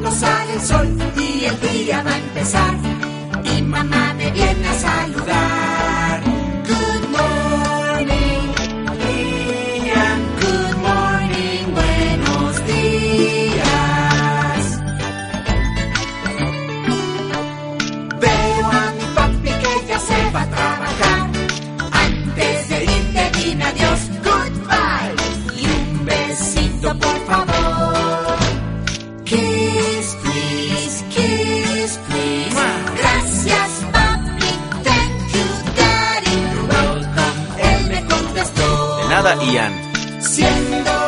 cuando sale el sol y el día va a empezar. Y mamá me viene a saludar. Good morning, Ian. Good morning, buenos días. Veo a mi papi que ya se va a trabajar. Antes de irte dime adiós, goodbye. Y un besito por favor. Kiss, please, kiss, please. Gracias, papi, thank you, daddy. You're welcome, él me contestó. De nada, Ian. Siendo